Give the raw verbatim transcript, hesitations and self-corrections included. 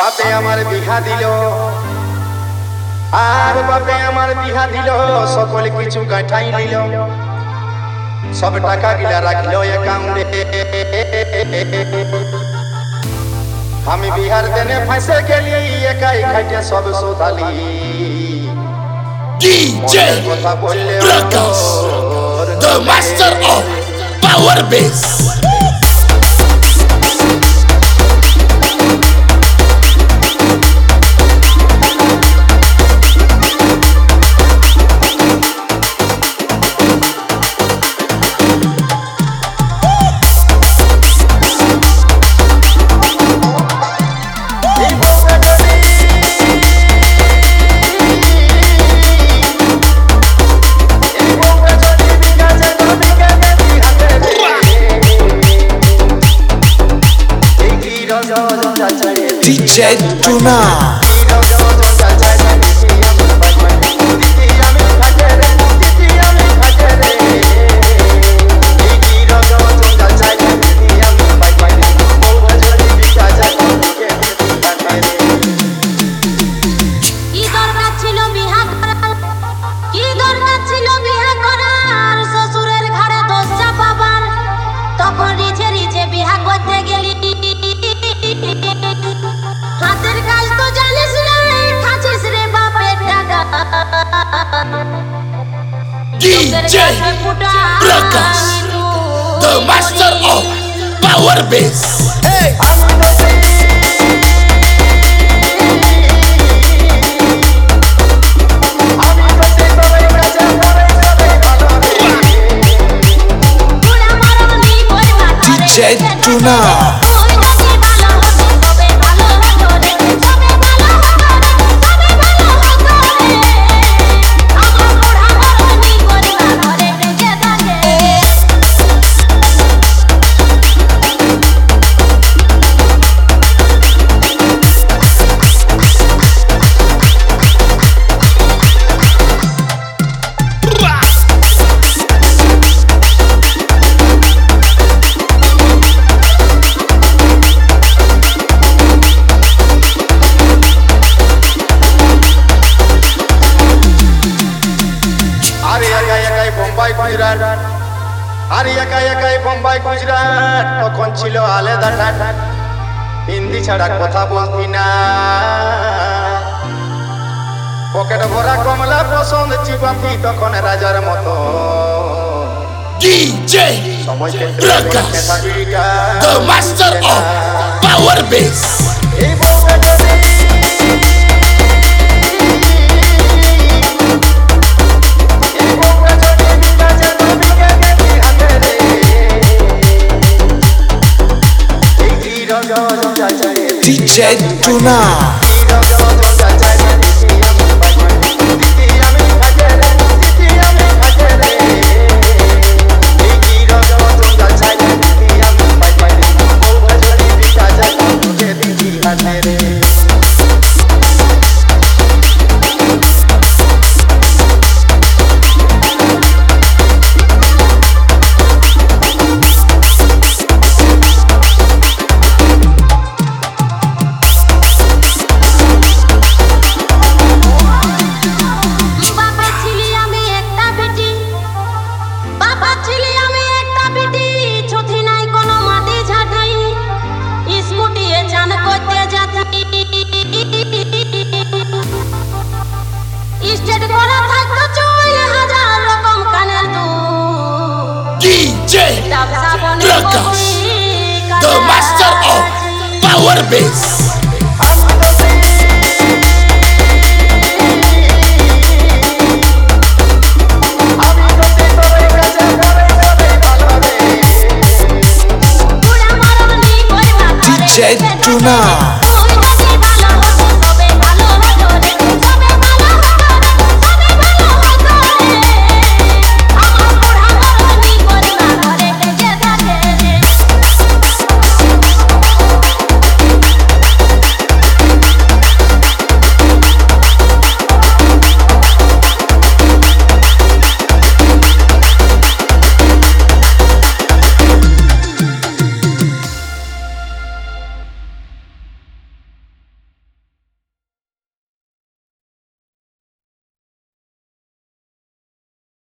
বাপে আমার বিহা দিল আর বাপে আমার বিহা দিল সকল কিছু গাঁঠাই নিল সব টাকা গিলা রাখলো অ্যাকাউন্টে আমি বিহার দেনে ফাঁসে গেলি একাই খাইতে সব সোধালি DJ Prakash, the master of power bass. DJ Tuna DJ Prakash, the master of power bass. Hey! DJ Tuna আর একাই একাই বোম্বাই গুজরাট তখন ছিল আলাদা ঠাট হিন্দি ছাড়া কথা বলতি না পকেট ভরা কমলা পছন্দ চিবাতি তখন রাজার মতো DJ Prakash, the master of power bass. এই বউকে যদি DJ Tuna DJ Prakash, the master of power bass. DJ tuna